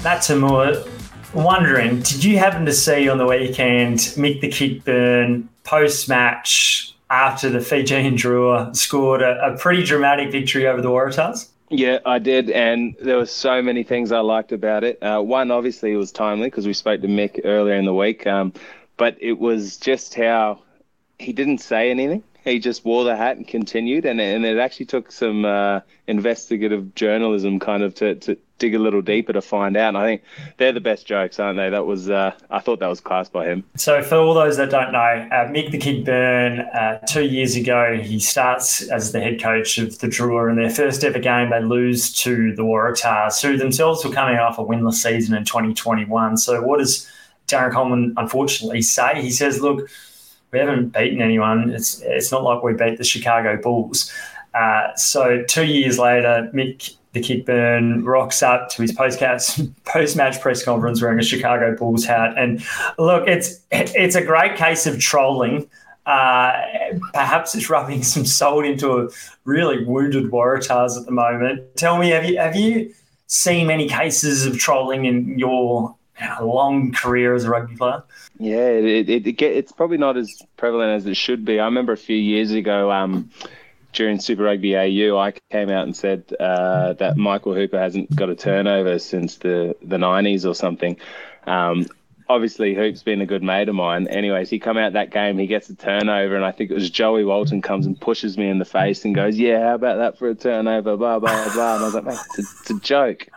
Matt Tamur, wondering, did you happen to see on the weekend Mick the Kickburn post-match after the Fijian Drua scored a pretty dramatic victory over the Waratahs? Yeah, I did, and there were so many things I liked about it. One, obviously, it was timely because we spoke to Mick earlier in the week, but it was just how he didn't say anything. He just wore the hat and continued, and it actually took some investigative journalism kind of to dig a little deeper to find out. And I think they're the best jokes, aren't they? That was I thought that was class by him. So for all those that don't know, Mick the Kickburn, 2 years ago, he starts as the head coach of the Drua. In their first ever game, they lose to the Waratahs, who themselves were coming off a winless season in 2021. So what does Darren Coleman unfortunately say? He says, look, we haven't beaten anyone. It's not like we beat the Chicago Bulls. So 2 years later, Mick the Kickburn rocks up to his post-match press conference wearing a Chicago Bulls hat. And look, it's a great case of trolling. Perhaps it's rubbing some salt into a really wounded Waratahs at the moment. Tell me, have you seen many cases of trolling in your long career as a rugby player? Yeah, it's probably not as prevalent as it should be. I remember a few years ago, during Super Rugby AU, I came out and said that Michael Hooper hasn't got a turnover since the 90s or something. Obviously, Hoop's been a good mate of mine. Anyways, he come out that game, he gets a turnover, and I think it was Joey Walton comes and pushes me in the face and goes, yeah, how about that for a turnover, blah, blah, blah. And I was like, mate, it's a joke.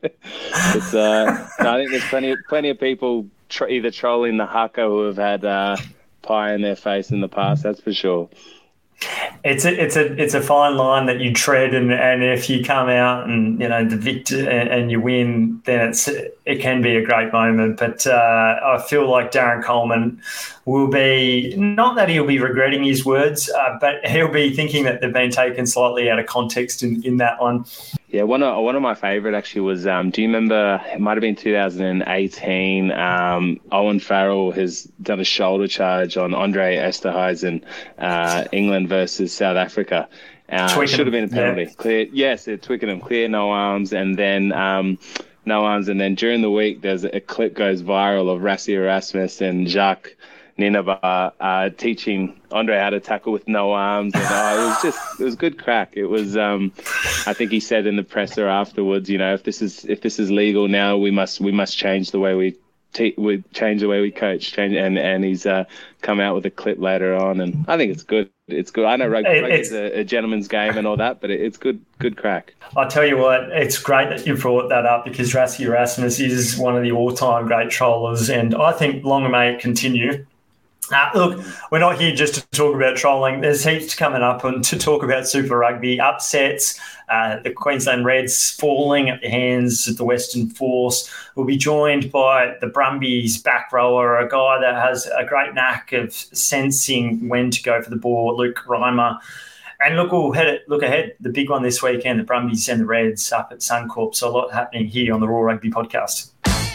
I think there's plenty of people either trolling the haka who have had pie in their face in the past, that's for sure. It's a fine line that you tread, and if you come out and the victor and you win, then it can be a great moment. But I feel like Darren Coleman will be, not that he'll be regretting his words, but he'll be thinking that they've been taken slightly out of context in that one. Yeah, one of my favourite actually was, do you remember, it might have been 2018, Owen Farrell has done a shoulder charge on Andre Esterhuizen, England versus South Africa. Should have been a penalty. Yeah. Clear, yes, Twickenham, clear, no arms, and then no arms. And then during the week, there's a clip goes viral of Rassie Erasmus and Jacques Ninaba teaching Andre how to tackle with no arms, and it was good crack. It was I think he said in the presser afterwards, if this is legal now, we must change the way we change the way we coach, and he's come out with a clip later on, and I think it's good. It's good. I know rugby is a gentleman's game and all that, but it's good crack. I'll tell you what, it's great that you brought that up, because Rassie Erasmus is one of the all-time great trollers, and I think longer may it continue. Look, we're not here just to talk about trolling. There's heaps coming up and to talk about Super Rugby upsets, the Queensland Reds falling at the hands of the Western Force. We'll be joined by the Brumbies back rower, a guy that has a great knack of sensing when to go for the ball, Luke Reimer. And look, we'll look ahead. The big one this weekend, the Brumbies and the Reds up at Suncorp. So a lot happening here on the Raw Rugby podcast.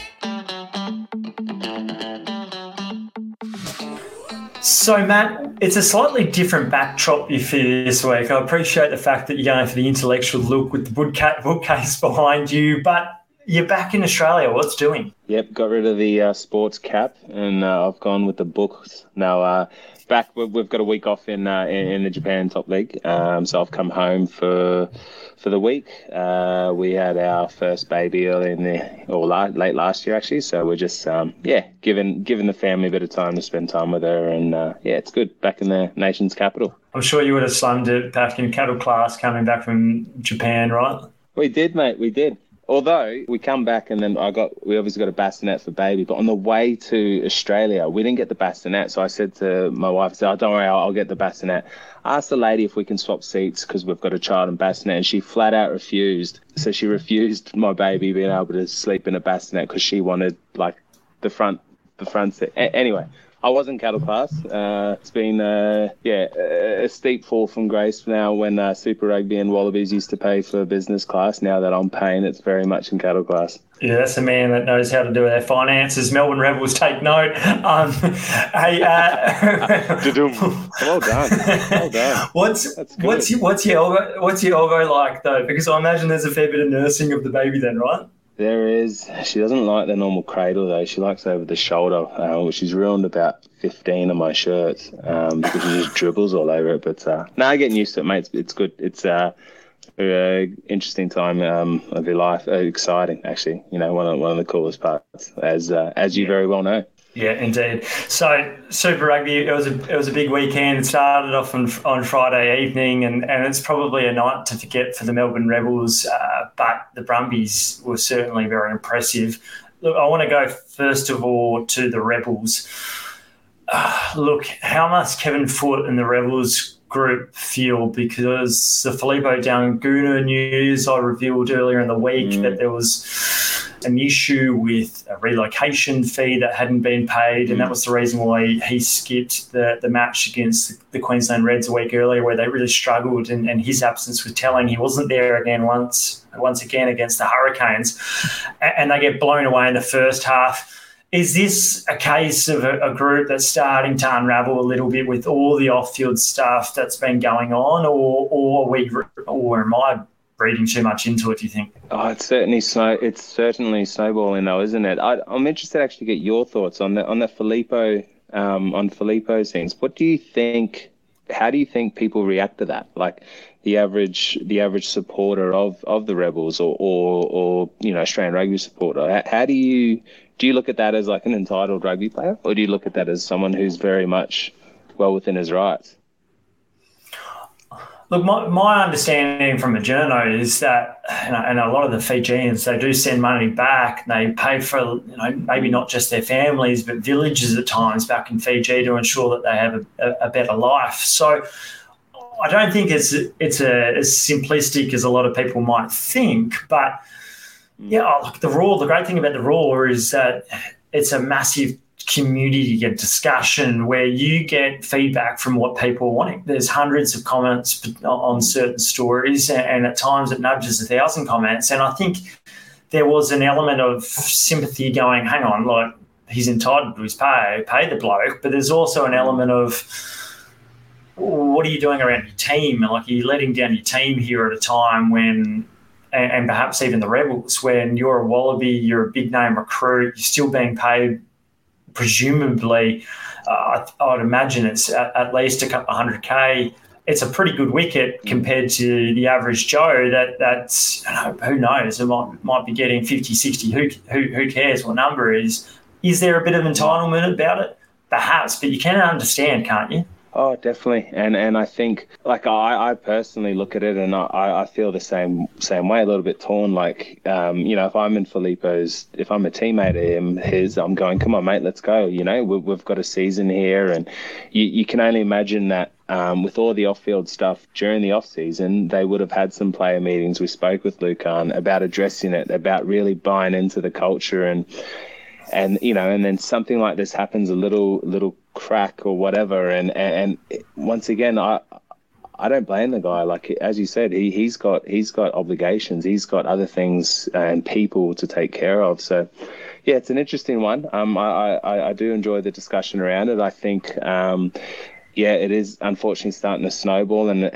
So, Matt, it's a slightly different backdrop you feel this week. I appreciate the fact that you're going for the intellectual look with the bookcase behind you, but you're back in Australia. What's doing? Yep, got rid of the sports cap, and I've gone with the books. Now, back, we've got a week off in the Japan Top League, so I've come home for the week. We had our first baby early late last year, actually, so we're just giving the family a bit of time to spend time with her, and it's good, back in the nation's capital. I'm sure you would have slummed it back in cattle class coming back from Japan, right? We did, mate, we did. Although we come back and then we obviously got a bassinet for baby, but on the way to Australia, we didn't get the bassinet. So I said to my wife, don't worry, I'll get the bassinet. I asked the lady if we can swap seats because we've got a child and bassinet, and she flat out refused. So she refused my baby being able to sleep in a bassinet because she wanted like the front seat. Anyway, I was in cattle class. It's been a steep fall from grace now when Super Rugby and Wallabies used to pay for business class. Now that I'm paying, it's very much in cattle class. Yeah, that's a man that knows how to do their finances. Melbourne Rebels, take note. Hey, well done. What's your elbow like though? Because I imagine there's a fair bit of nursing of the baby then, right? There is. She doesn't like the normal cradle though. She likes over the shoulder, which she's ruined about 15 of my shirts because she just dribbles all over it. But no, getting used to it, mate. It's good. It's interesting time of your life. Exciting, actually. You know, one of the coolest parts, as you very well know. Yeah, indeed. So Super Rugby, it was a big weekend. It started off on Friday evening, and it's probably a night to forget for the Melbourne Rebels. But the Brumbies were certainly very impressive. Look, I want to go first of all to the Rebels. Look, how must Kevin Foote and the Rebels group feel, because the Filippo Daugunu news I revealed earlier in the week that there was an issue with a relocation fee that hadn't been paid, and that was the reason why he skipped the match against the Queensland Reds a week earlier, where they really struggled, and his absence was telling. He wasn't there again once again against the Hurricanes, and they get blown away in the first half. Is this a case of a group that's starting to unravel a little bit with all the off-field stuff that's been going on, or am I reading too much into it, do you think? Oh, it's certainly snowballing though, isn't it? I'm interested actually to get your thoughts on the Filippo on Filippo's things. What do you think? How do you think people react to that? Like the average supporter of the Rebels or you know, Australian rugby supporter. How do you look at that as like an entitled rugby player, or do you look at that as someone who's very much well within his rights? Look, my understanding from a journo is that, and a lot of the Fijians, they do send money back. They pay for, you know, maybe not just their families, but villages at times back in Fiji to ensure that they have a better life. So I don't think it's as simplistic as a lot of people might think. But yeah, look, the great thing about the Raw is that it's a massive community discussion where you get feedback from what people are wanting. There's hundreds of comments on certain stories, and at times it nudges 1,000 comments. And I think there was an element of sympathy going, hang on, like, he's entitled to his pay the bloke, but there's also an element of, what are you doing around your team? Like, are you letting down your team here at a time when, and perhaps even the Rebels, when you're a Wallaby, you're a big name recruit, you're still being paid presumably, I'd imagine it's at least a couple of $100K. It's a pretty good wicket compared to the average Joe that's, who knows, it might be getting 50, 60. Who cares what number it is? Is there a bit of entitlement about it? Perhaps, but you can understand, can't you? Oh, definitely. And I think, like, I personally look at it and I feel the same way, a little bit torn. Like, you know, if I'm in Filippo's, if I'm a teammate of his, I'm going, come on, mate, let's go. You know, we've got a season here. And you can only imagine that with all the off-field stuff during the off-season, they would have had some player meetings. We spoke with Lucan about addressing it, about really buying into the culture and you know, and then something like this happens, a little crack or whatever, and once again, I don't blame the guy. Like, as you said, he's got obligations, he's got other things and people to take care of. So yeah, it's an interesting one. I do enjoy the discussion around it. I think yeah, it is unfortunately starting to snowball, and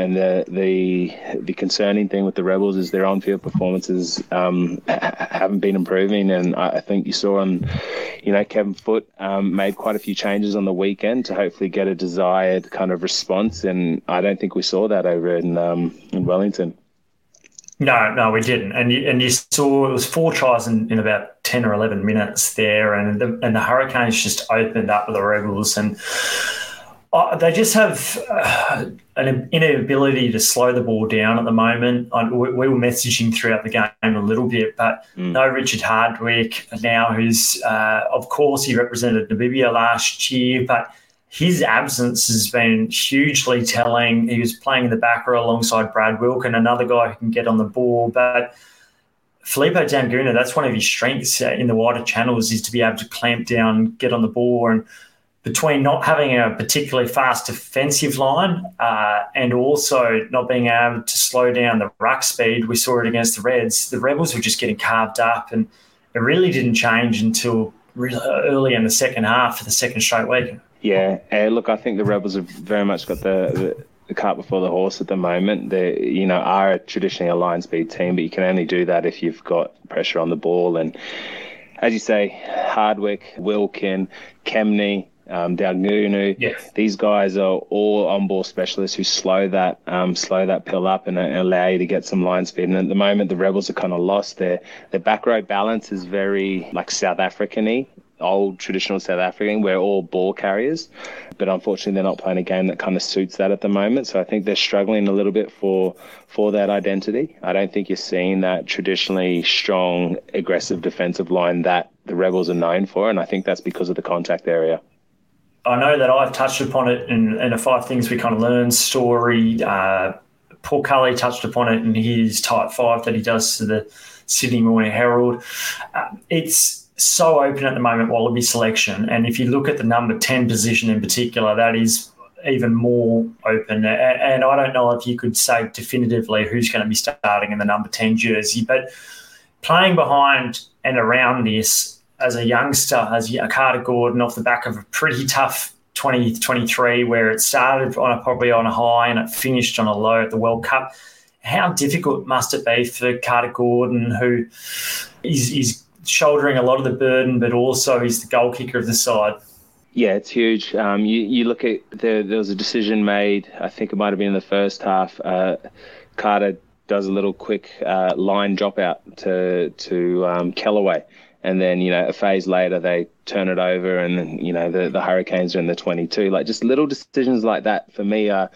the concerning thing with the Rebels is their on-field performances haven't been improving, and I think you saw on, you know, Kevin Foote made quite a few changes on the weekend to hopefully get a desired kind of response, and I don't think we saw that over in Wellington. No, we didn't, and you saw it was 4 tries in about 10 or 11 minutes there, and the Hurricanes just opened up with the Rebels, and they just have an inability to slow the ball down at the moment. We were messaging throughout the game a little bit, but no Richard Hardwick now, who's, of course, he represented Namibia last year, but his absence has been hugely telling. He was playing in the back row alongside Brad Wilk and another guy who can get on the ball, but Filippo Daugunu, that's one of his strengths in the wider channels, is to be able to clamp down, get on the ball, and between not having a particularly fast defensive line and also not being able to slow down the ruck speed, we saw it against the Reds. The Rebels were just getting carved up, and it really didn't change until really early in the second half for the second straight week. Yeah, look, I think the Rebels have very much got the the cart before the horse at the moment. They, are traditionally a line speed team, but you can only do that if you've got pressure on the ball. And as you say, Hardwick, Wilkin, Kemney, Daugunu, yes. These guys are all on-ball specialists who slow that pill up and allow you to get some line speed. And at the moment, the Rebels are kind of lost. Their back row balance is very like South African-y, old traditional South African. We're all ball carriers, but unfortunately they're not playing a game that kind of suits that at the moment. So I think they're struggling a little bit for that identity. I don't think you're seeing that traditionally strong, aggressive defensive line that the Rebels are known for, and I think that's because of the contact area. I know that I've touched upon it in a 5 things we kind of learn story. Paul Cully touched upon it in his Type 5 that he does to the Sydney Morning Herald. It's so open at the moment, Wallaby selection. And if you look at the number 10 position in particular, that is even more open. And I don't know if you could say definitively who's going to be starting in the number 10 jersey, but playing behind and around this, as a youngster, as Carter Gordon, off the back of a pretty tough 2023 where it started probably on a high and it finished on a low at the World Cup. How difficult must it be for Carter Gordon, who is shouldering a lot of the burden, but also is the goal kicker of the side? Yeah, it's huge. You look at there was a decision made, I think it might have been in the first half. Carter does a little quick line drop out to Kellaway. And then, a phase later, they turn it over and, the Hurricanes are in the 22. Like, just little decisions like that, for me, are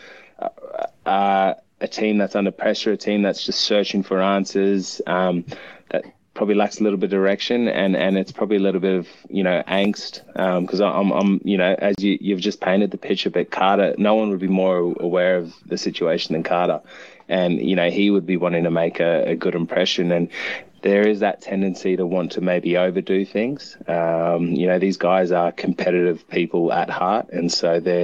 a team that's under pressure, a team that's just searching for answers, that probably lacks a little bit of direction. And it's probably a little bit of, angst. Because I'm as you've just painted the picture, but Carter, no one would be more aware of the situation than Carter. And, he would be wanting to make a good impression. And there is that tendency to want to maybe overdo things. These guys are competitive people at heart. And so they're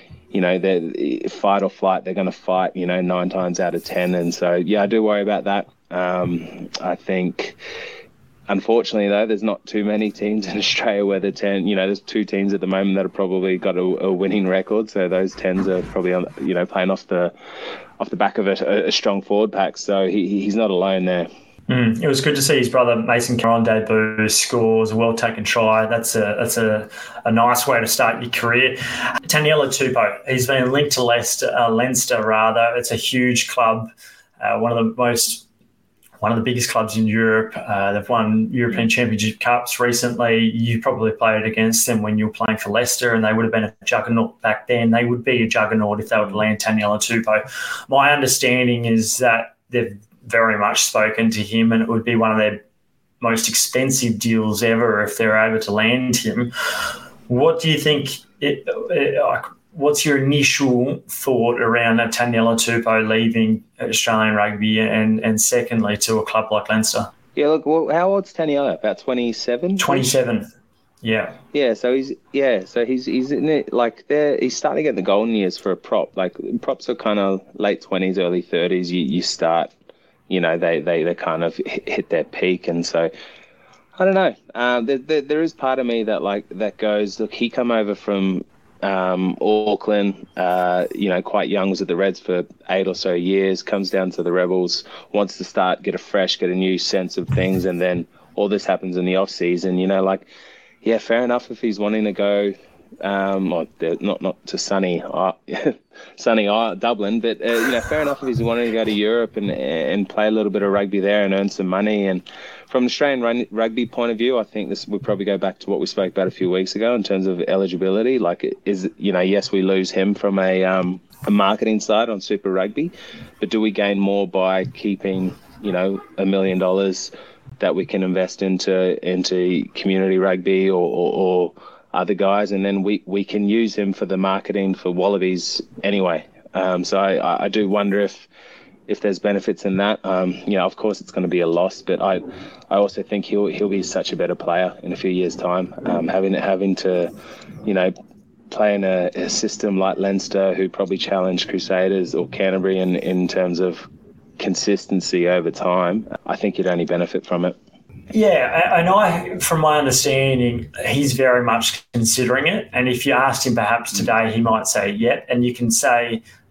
fight or flight. They're going to fight, 9 times out of 10. And so, yeah, I do worry about that. I think, unfortunately, though, there's not too many teams in Australia where the 10, there's 2 teams at the moment that have probably got a winning record. So those 10s are probably, playing off the back of a strong forward pack. So he's not alone there. It was good to see his brother Mason Caron debut, scores a well-taken try. That's a nice way to start your career. Taniela Tupou, he's been linked to Leinster. It's a huge club, one of the biggest clubs in Europe. They've won European Championship Cups recently. You probably played against them when you were playing for Leicester, and they would have been a juggernaut back then. They would be a juggernaut if they would land Taniela Tupou. My understanding is that they've very much spoken to him, and it would be one of their most expensive deals ever if they're able to land him. What do you think? What's your initial thought around Taniela Tupou leaving Australian rugby, and secondly to a club like Leinster? Yeah, look, how old's Taniela? About 27. 27. Yeah. Yeah, so he's in it, like he's starting to get the golden years for a prop. Like props are kind of late 20s, early 30s. You start. They kind of hit their peak. And so, I don't know. There is part of me that goes, look, he come over from Auckland, quite young, was at the Reds for 8 or so years, comes down to the Rebels, wants to get a new sense of things. And then all this happens in the off season, fair enough if he's wanting to go, not to sunny Dublin, but fair enough if he's wanting to go to Europe and play a little bit of rugby there and earn some money. And from an Australian rugby point of view, I think this would probably go back to what we spoke about a few weeks ago in terms of eligibility. Like, yes, we lose him from a marketing side on Super Rugby, but do we gain more by keeping $1 million that we can invest into community rugby or other guys, and then we can use him for the marketing for Wallabies anyway. So I do wonder if there's benefits in that. Of course it's going to be a loss, but I also think he'll be such a better player in a few years' time. Having to play in a system like Leinster, who probably challenged Crusaders or Canterbury in terms of consistency over time, I think you'd only benefit from it. Yeah, and from my understanding, he's very much considering it. And if you asked him perhaps today, he might say, yeah. And you can say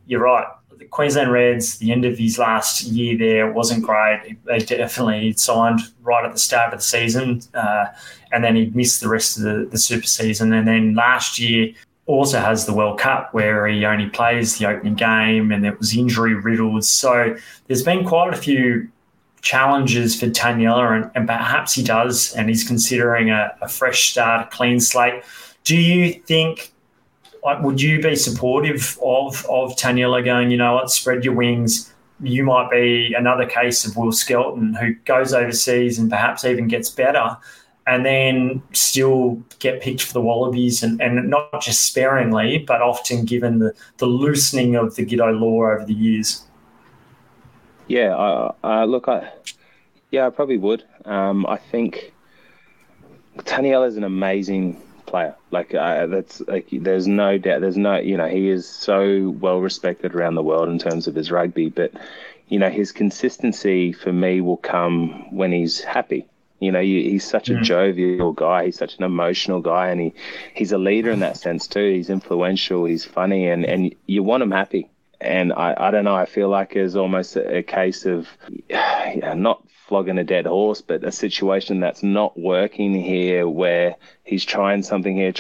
you're right. The Queensland Reds, the end of his last year there wasn't great. They definitely signed right at the start of the season, and then he missed the rest of the super season. And then last year also has the World Cup where he only plays the opening game, and it was injury riddled. So there's been quite a few challenges for Taniela, and perhaps he does, and he's considering a fresh start, a clean slate. Do you think, would you be supportive of Taniela going, you know what, spread your wings? You might be another case of Will Skelton who goes overseas and perhaps even gets better and then still get picked for the Wallabies, and not just sparingly, but often given the loosening of the Giteau law over the years? Yeah, I probably would. I think Taniela is an amazing player. There's no doubt. He is so well respected around the world in terms of his rugby, but his consistency for me will come when he's happy. He's such a jovial guy. He's such an emotional guy, and he's a leader in that sense too. He's influential. He's funny, and you want him happy. And I don't know. I feel like it's almost a case of not flogging a dead horse, but a situation that's not working here, where he's trying something here.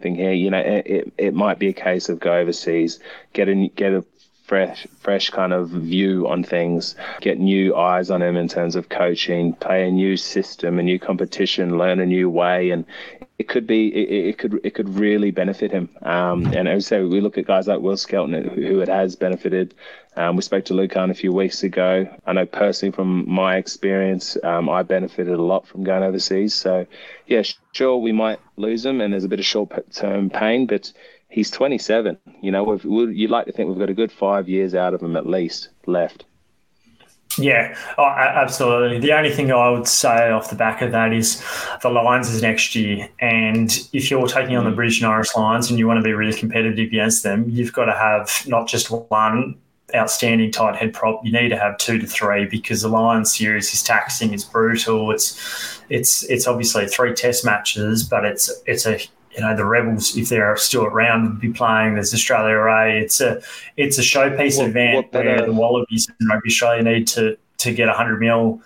It might be a case of go overseas, get a fresh kind of view on things, get new eyes on him in terms of coaching, play a new system, a new competition, learn a new way, and it could really benefit him. And as I say, we look at guys like Will Skelton, who it has benefited. We spoke to Lucan a few weeks ago. I know personally from my experience, I benefited a lot from going overseas. So, yeah, sure, we might lose him, and there's a bit of short-term pain, but he's 27. You'd like to think we've got a good 5 years out of him at least left. Yeah, absolutely. The only thing I would say off the back of that is the Lions is next year, and if you're taking on the British and Irish Lions and you want to be really competitive against them, you've got to have not just one outstanding tight head prop. You need to have 2 to 3, because the Lions series is taxing, it's brutal. It's obviously 3 test matches, but it's a the Rebels, if they're still around, would be playing. There's Australia A. It's a showpiece event where the Wallabies and Rugby Australia need to get 100 mil.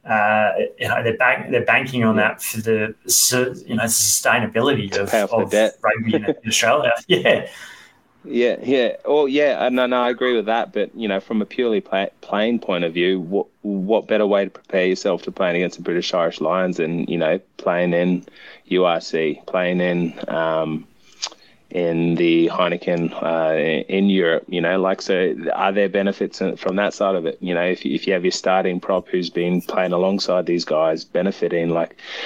They're banking on that for the sustainability of rugby in Australia. Yeah. Yeah. Oh, yeah. No, I agree with that. But from a purely playing point of view, what better way to prepare yourself to playing against the British Irish Lions than playing in URC, playing in the Heineken in Europe? So are there benefits from that side of it? If you have your starting prop who's been playing alongside these guys, benefiting,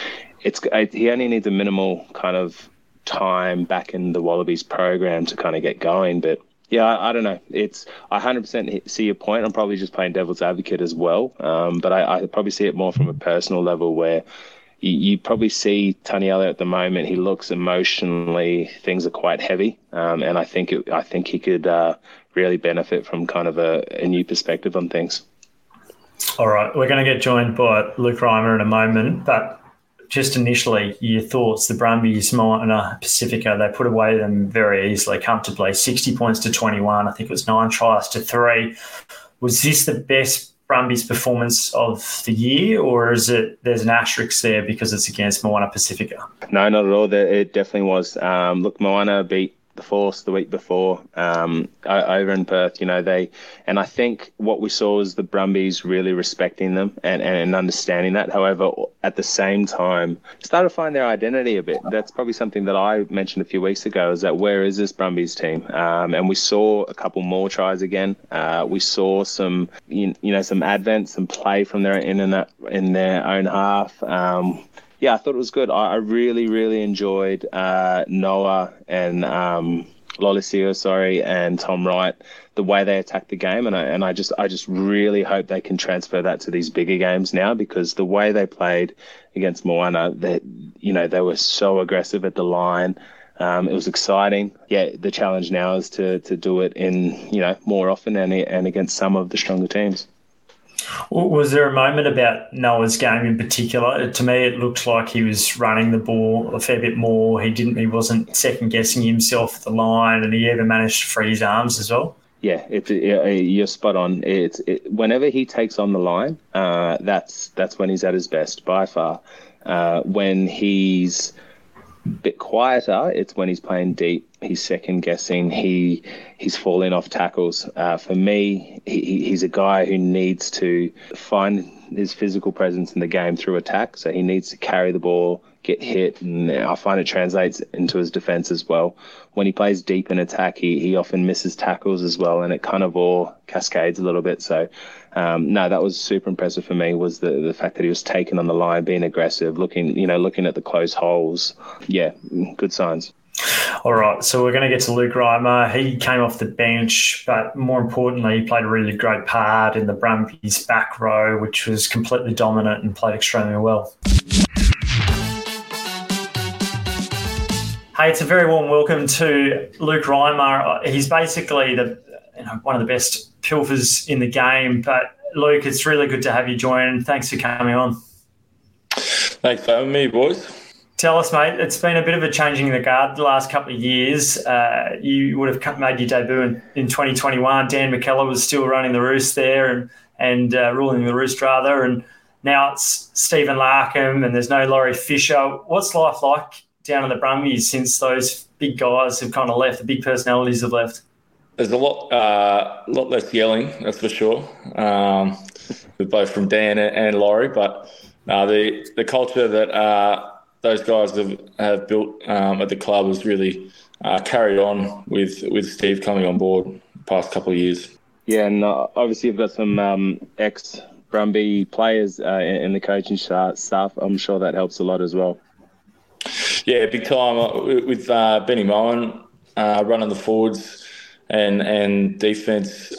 he only needs a minimal kind of time back in the Wallabies program to kind of get going. But yeah, I don't know. I 100% see your point. I'm probably just playing devil's advocate as well. But I probably see it more from a personal level, where you probably see Taniela at the moment. He looks emotionally, things are quite heavy. And I think he could really benefit from kind of a new perspective on things. All right. We're going to get joined by Luke Reimer in a moment, but just initially, your thoughts. The Brumbies, Moana, Pacifica, they put away them very easily, comfortably, 60 points to 21. I think it was 9 tries to 3. Was this the best Brumbies performance of the year, or is it there's an asterisk there because it's against Moana Pacifica? No, not at all. It definitely was. Look, Moana beat the Force the week before over in Perth. And I think what we saw was the Brumbies really respecting them and understanding that. However, at the same time, started to find their identity a bit. That's probably something that I mentioned a few weeks ago, is that where is this Brumbies team? And we saw a couple more tries again. We saw some advent, some play from in their own half. Yeah, I thought it was good. I really, really enjoyed Noah and Lolesio, and Tom Wright, the way they attacked the game, and I just really hope they can transfer that to these bigger games now, because the way they played against Moana, they were so aggressive at the line. It was exciting. Yeah, the challenge now is to do it in more often and against some of the stronger teams. Was there a moment about Noah's game in particular? To me, it looked like he was running the ball a fair bit more. He wasn't second guessing himself at the line, and he even managed to free his arms as well. Yeah, you're spot on. Whenever he takes on the line, that's when he's at his best by far. When he's a bit quieter, it's when he's playing deep. He's second guessing. He's falling off tackles. For me, he's a guy who needs to find his physical presence in the game through attack. So he needs to carry the ball, get hit, and I find it translates into his defense as well. When he plays deep in attack, he often misses tackles as well, and it kind of all cascades a little bit. So, no, that was super impressive for me, was the fact that he was taking on the line, being aggressive, looking at the close holes. Yeah, good signs. All right, so we're going to get to Luke Reimer. He came off the bench, but more importantly, he played a really great part in the Brumbies back row, which was completely dominant and played extremely well. Hey, it's a very warm welcome to Luke Reimer. He's basically one of the best pilfers in the game. But Luke, it's really good to have you join. Thanks for coming on. Thanks for having me, boys. Tell us, mate, it's been a bit of a changing of the guard the last couple of years. You would have made your debut in 2021. Dan McKellar was still running the roost there and ruling the roost, rather. And now it's Stephen Larkham and there's no Laurie Fisher. What's life like down in the Brumbies since those big guys have kind of left, the big personalities have left? There's a lot less yelling, that's for sure, both from Dan and Laurie. But the culture that those guys have built at the club has really carried on with Steve coming on board the past couple of years. Yeah, and obviously you've got some ex-Brumby players in the coaching staff. I'm sure that helps a lot as well. Yeah, big time with Benny Moen running the forwards and defence.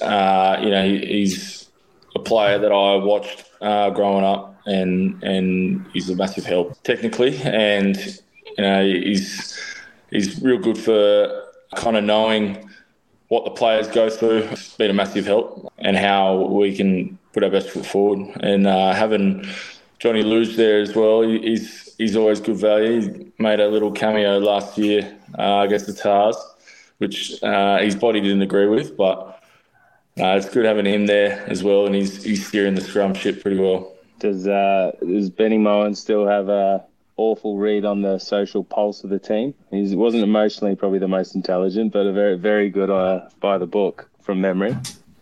He's a player that I watched growing up. And he's a massive help technically, and he's real good for kind of knowing what the players go through. It's been a massive help, and how we can put our best foot forward. And having Johnny Luge there as well, he's always good value. He made a little cameo last year against the Tars, which his body didn't agree with, but it's good having him there as well, and he's steering the scrum ship pretty well. Does Benny Moen still have a awful read on the social pulse of the team? He wasn't emotionally probably the most intelligent, but a very, very good by the book from memory.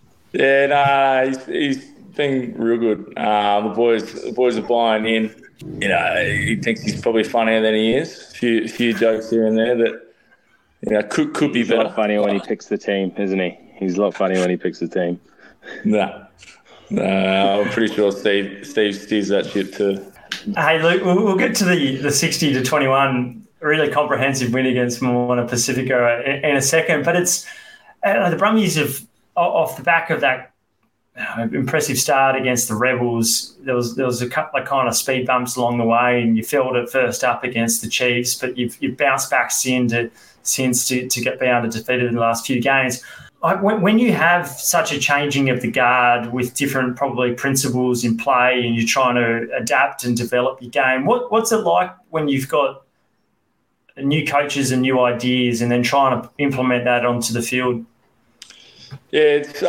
Yeah, he's been real good. The boys are buying in. He thinks he's probably funnier than he is. A few jokes here and there that could be better. He's a lot funnier when he picks the team, isn't he? He's a lot funnier when he picks the team. No, I'm pretty sure Steve steers that ship too. Hey, Luke, we'll get to the 60-21 really comprehensive win against Moana Pacifica in a second. But it's the Brumbies have, off the back of that impressive start against the Rebels, there was a couple of kind of speed bumps along the way, and you felt it first up against the Chiefs, but you've bounced back since to get down to defeated in the last few games. When you have such a changing of the guard with different probably principles in play and you're trying to adapt and develop your game, what's it like when you've got new coaches and new ideas and then trying to implement that onto the field? Yeah, it's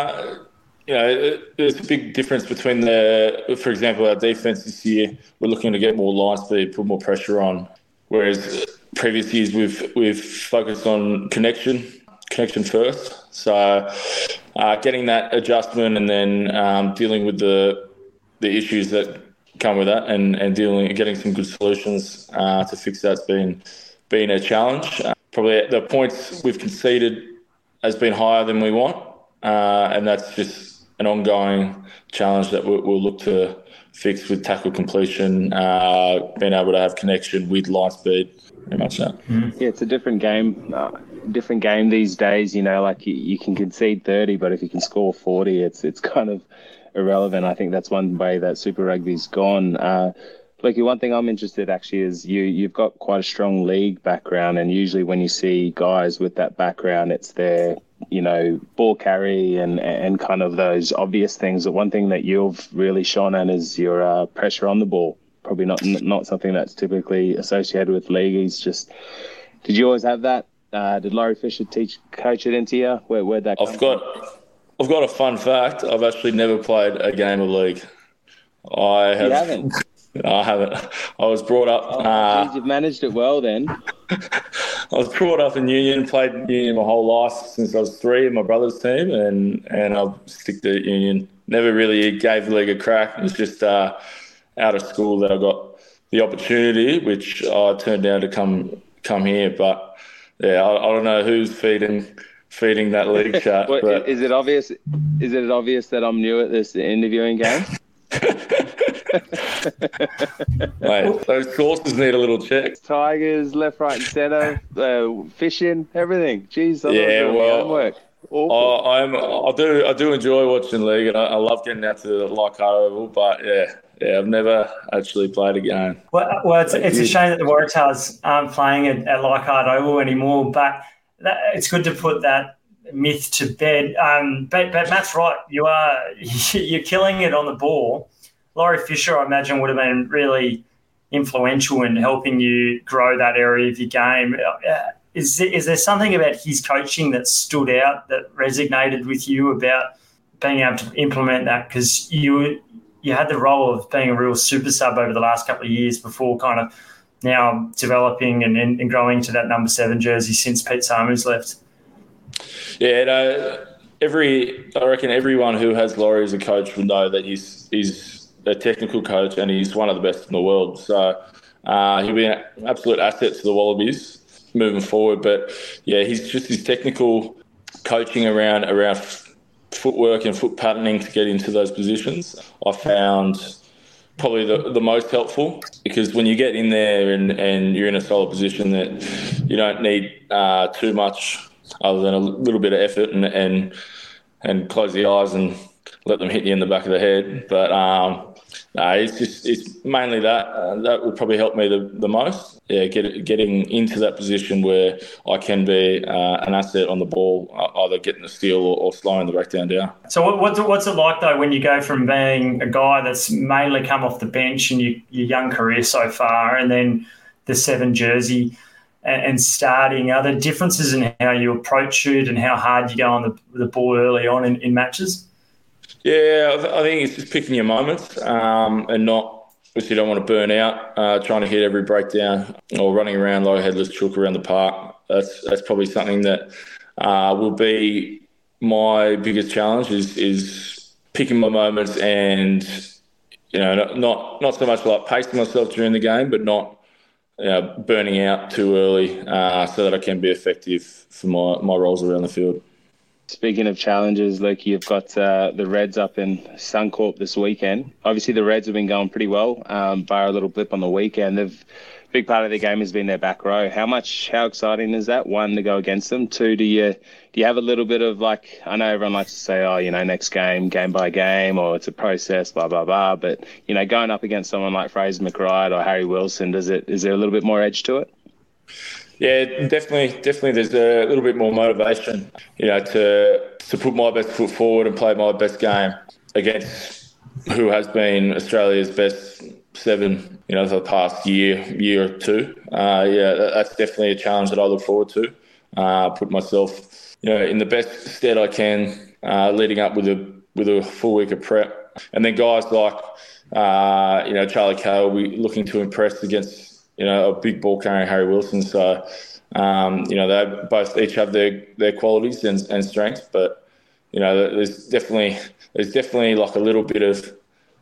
there's a big difference between for example, our defence this year. We're looking to get more line speed, put more pressure on, whereas previous years we've focused on connection first. So getting that adjustment and then dealing with the issues that come with that and getting some good solutions to fix that's been a challenge. Probably the points we've conceded has been higher than we want, and that's just an ongoing challenge that we'll look to fix with tackle completion, being able to have connection with line speed. Very much that. Yeah, it's a different game. Different game these days. Like you can concede 30, but if you can score 40, it's kind of irrelevant. I think that's one way that Super Rugby's gone. One thing I'm interested actually is you've got quite a strong league background, and usually when you see guys with that background, it's their ball carry and kind of those obvious things. The one thing that you've really shone at is your pressure on the ball. Probably not something that's typically associated with leagues. Just, did you always have that Did Laurie Fisher coach it into you? Where'd that come from? I've got a fun fact. I've actually never played a game of league. You haven't? No, I haven't. I was brought up. Geez, you've managed it well then. I was brought up in Union, played Union my whole life since I was 3 in my brother's team, and I'll stick to Union. Never really gave the league a crack. It was just out of school that I got the opportunity, which I turned down to come here. But yeah, I don't know who's feeding that league chat. Well, but... Is it obvious? Is it obvious that I'm new at this interviewing game? Mate, those courses need a little check. Tigers, left, right, and centre, fishing, everything. Jeez, homework. I do enjoy watching league, and I love getting out to the Leichhardt Oval. But yeah, I've never actually played a game. Well, it's a shame that the Waratahs aren't playing at Leichhardt Oval anymore. But it's good to put that myth to bed. But Matt's right. You're killing it on the ball. Laurie Fisher, I imagine, would have been really influential in helping you grow that area of your game. Is there something about his coaching that stood out, that resonated with you about being able to implement that? Because you had the role of being a real super sub over the last couple of years before kind of now developing and growing to that number 7 jersey since Pete Samu's left. Yeah, I reckon everyone who has Laurie as a coach will know that he's a technical coach and he's one of the best in the world. So he'll be an absolute asset to the Wallabies moving forward. But yeah, his technical coaching around footwork and foot patterning to get into those positions, I found probably the most helpful, because when you get in there and you're in a solid position, that you don't need too much other than a little bit of effort and close the eyes and let them hit you in the back of the head. But it's mainly that will probably help me the most. Yeah, getting into that position where I can be an asset on the ball, either getting the steal or slowing the breakdown down. So what's it like though when you go from being a guy that's mainly come off the bench in your young career so far, and then the 7 jersey and starting? Are there differences in how you approach it and how hard you go on the ball early on in matches? Yeah, I think it's just picking your moments and not, if you don't want to burn out, trying to hit every breakdown or running around like a headless chook around the park. That's probably something that will be my biggest challenge is picking my moments and, not so much like pacing myself during the game, but not burning out too early so that I can be effective for my roles around the field. Speaking of challenges, Luke, you've got the Reds up in Suncorp this weekend. Obviously, the Reds have been going pretty well, bar a little blip on the weekend. Big part of their game has been their back row. How exciting is that? 1, to go against them. 2, do you have a little bit of, like, I know everyone likes to say, next game by game, or it's a process, blah, blah, blah. But, going up against someone like Fraser McRide or Harry Wilson, is there a little bit more edge to it? Yeah, definitely. There's a little bit more motivation, to put my best foot forward and play my best game against who has been Australia's best 7, for the past year or two. That's definitely a challenge that I look forward to. Put myself, in the best stead I can, leading up with a full week of prep, and then guys like, Charlie Cahill will be looking to impress against, a big ball carrying Harry Wilson. So, they both each have their qualities and strengths, but, there's definitely like a little bit of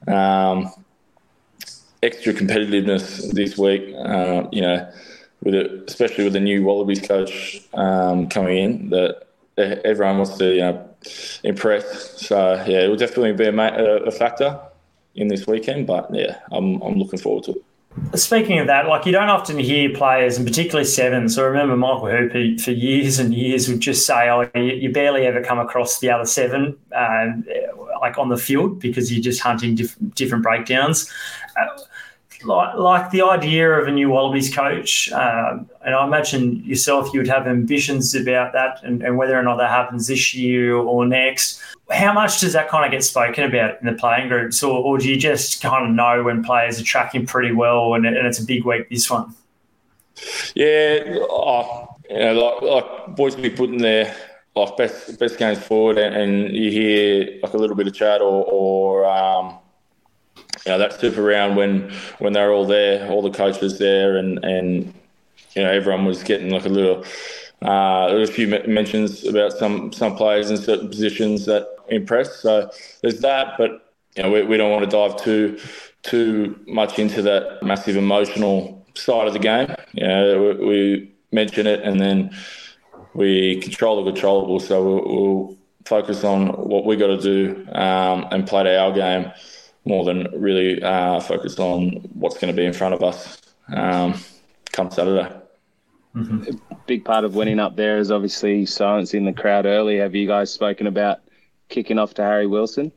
extra competitiveness this week, especially with the new Wallabies coach coming in, that everyone wants to, impress. So, yeah, it will definitely be a factor in this weekend, but, yeah, I'm looking forward to it. Speaking of that, like, you don't often hear players, and particularly 7s. So I remember Michael Hooper for years and years would just say, you barely ever come across the other 7, like on the field, because you're just hunting different breakdowns. Like the idea of a new Wallabies coach, and I imagine yourself, you would have ambitions about that and whether or not that happens this year or next. How much does that kind of get spoken about in the playing groups, or do you just kind of know when players are tracking pretty well and it's a big week, this one? Yeah, like boys be putting their like best games forward, and you hear like a little bit of chat or that super round when they're all there, all the coaches there, and everyone was getting like a little. There were a few mentions about some players in certain positions that impressed. So there's that, but we don't want to dive too much into that massive emotional side of the game. We mention it and then we control the controllable. So we'll focus on what we got to do and play to our game more than really focus on what's going to be in front of us come Saturday. Mm-hmm. A big part of winning up there is obviously silencing the crowd early. Have you guys spoken about kicking off to Harry Wilson?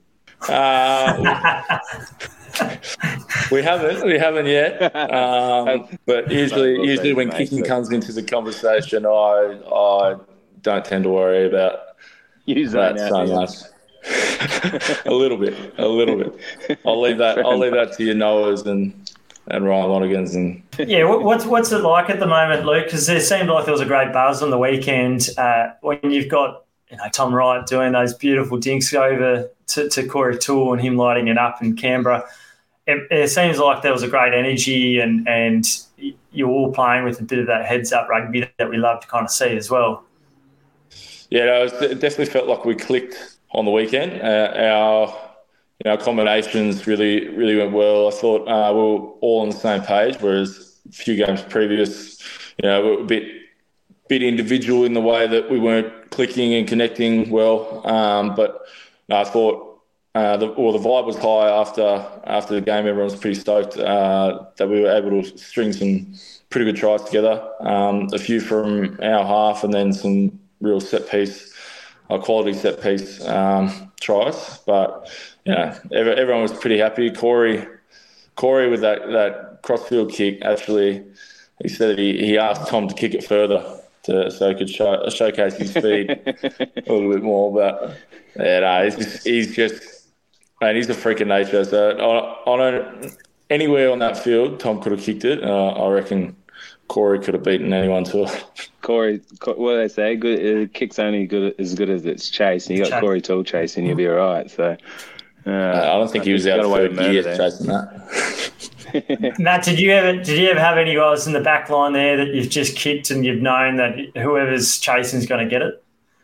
We haven't yet. But usually when kicking comes into the conversation, I don't tend to worry about that so much. A little bit. I'll leave that to your Noahs and Ryan Lonergan's. Yeah, what's it like at the moment, Luke? Because there seemed like there was a great buzz on the weekend when you've got Tom Wright doing those beautiful dinks over to Corey Toole and him lighting it up in Canberra. It seems like there was a great energy and you're all playing with a bit of that heads-up rugby that we love to kind of see as well. Yeah, it definitely felt like we clicked on the weekend. Our combinations really went well. I thought we were all on the same page, whereas a few games previous, we were a bit individual in the way that we weren't clicking and connecting well. But I thought the vibe was high after the game. Everyone was pretty stoked that we were able to string some pretty good tries together. A few from our half and then some real quality set piece tries. But everyone was pretty happy. Corey with that crossfield kick, actually, he said he asked Tom to kick it further so he could showcase his speed a little bit more. But he's a freak of nature. So anywhere on that field, Tom could have kicked it. I reckon Corey could have beaten anyone to it. Corey, what do they say? Good kick's only as good as its chase. And you got Corey Toole chasing, you'll be all right. So I don't think he was out for years chasing that. Matt, did you ever have any guys in the back line there that you've just kicked and you've known that whoever's chasing is going to get it?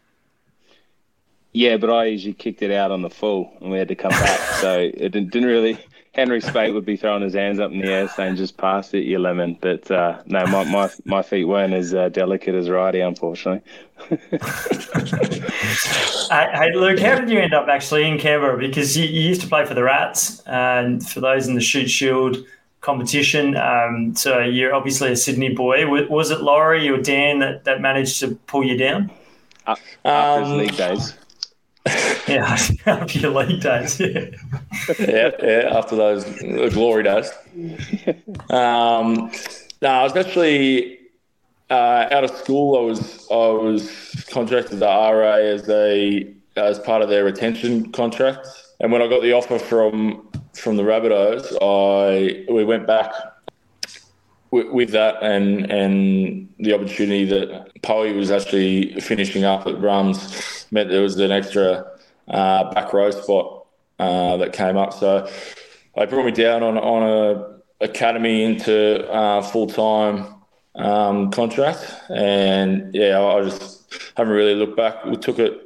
Yeah, but I usually kicked it out on the full and we had to come back. So it didn't really... Henry Spate would be throwing his hands up in the air saying, just pass it, you lemon. But no, my feet weren't as delicate as Righty, unfortunately. Hey, Luke, how did you end up actually in Canberra? Because you used to play for the Rats, and for those in the Shoot Shield competition, so you're obviously a Sydney boy. Was it Laurie or Dan that managed to pull you down? After his league days. Yeah, after your league days, yeah. Yeah, after those glory days. No, I was actually out of school. I was contracted to RA as part of their retention contract, and when I got the offer from the Rabbitohs, we went back with that and the opportunity that Poey was actually finishing up at Brums meant there was an extra back row spot that came up. So they brought me down on a academy into full-time contract, and I just haven't really looked back. We took it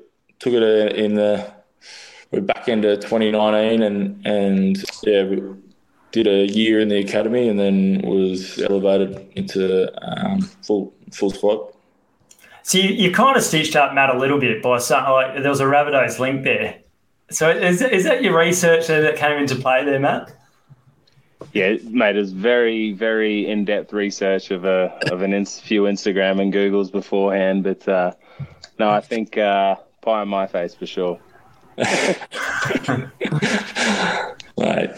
we're back into 2019 and we did a year in the academy and then was elevated into full squad. So you kind of stitched up Matt a little bit by saying there was a Rabbitohs link there. So is that your research there that came into play there, Matt? Yeah, mate, it was very, very in-depth research of a few Instagram and Googles beforehand. But no, I think pie on my face for sure. Right.